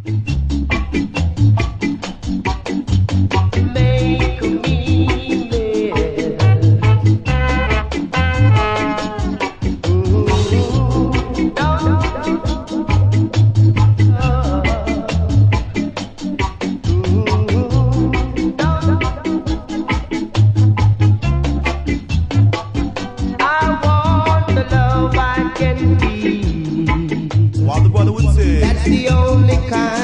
What the brother would say. That's the only kind